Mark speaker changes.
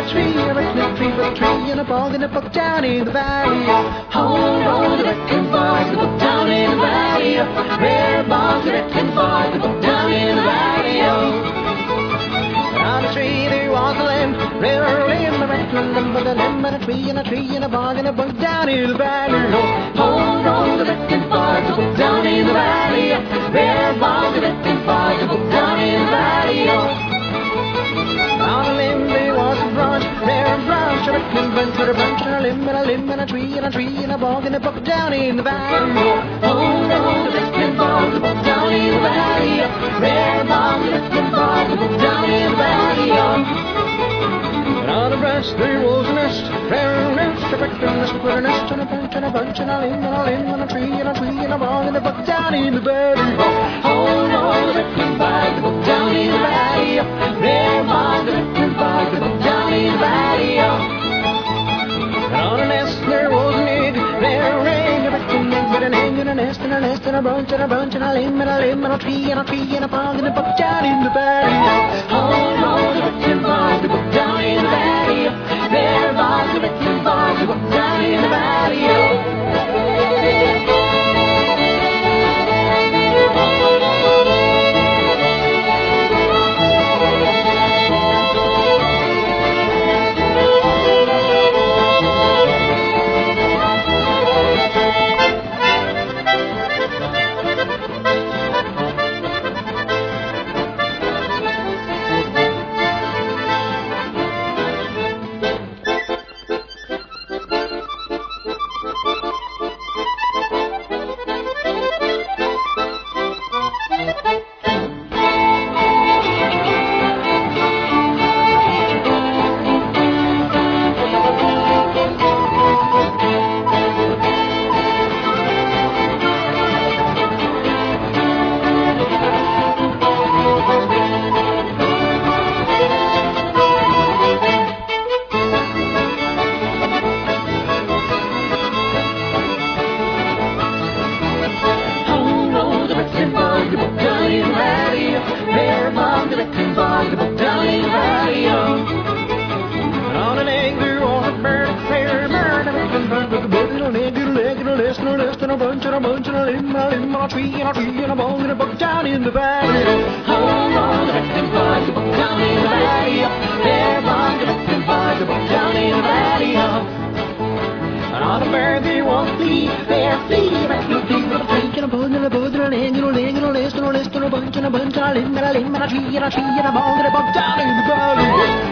Speaker 1: tree with a tree and a bog and a book down in the valley. Hold on to Rick boys, the book down in the valley. Rare bogs, Rick boys, the book down in the valley. On a tree there was a limb, rare limb, a rattling limb with a limb and a tree and a bog and a book down in the valley. Hold on to Rick boys, the book down in the valley. Rare bogs, Rick boys, the book down in the valley. On a limb there was a branch, rare branch, a rippling bunch with a branch and a limb and a tree and a bog and a book down in the valley. Hold on, the rippling bog, the book down in the valley. Rare bog, the rippling bog, the book down in the valley. And on a branch there was a nest, rare nest, a rippling nest with a nest and a bunch and a bunch and a limb and a tree and a bog and a book down in the valley. Hold on, the rippling bog, the book down in the valley. Rare bog, the rippling bog, the book down in the valley. And on a nest there was an egg, rare egg, a rippling egg with an egg and a nest and a nest and a bunch and a limb and a tree and a bog and a book down in the valley. Hold on, the rippling bog, the book down in the valley. Rare bog, the rippling bog, the book down in the valley. Tree and a bog and a book down in the valley. Hold on, the rippling bog, the book down in the valley. Rare bog, the rippling bog, the book down in the valley. And on a bird they won't flee, they're flee, rippling flee with a flake and a bug and a bud and an egg and a leg and a nest and a nest and a bunch and a limb and a tree and a bog and a book down in the valley.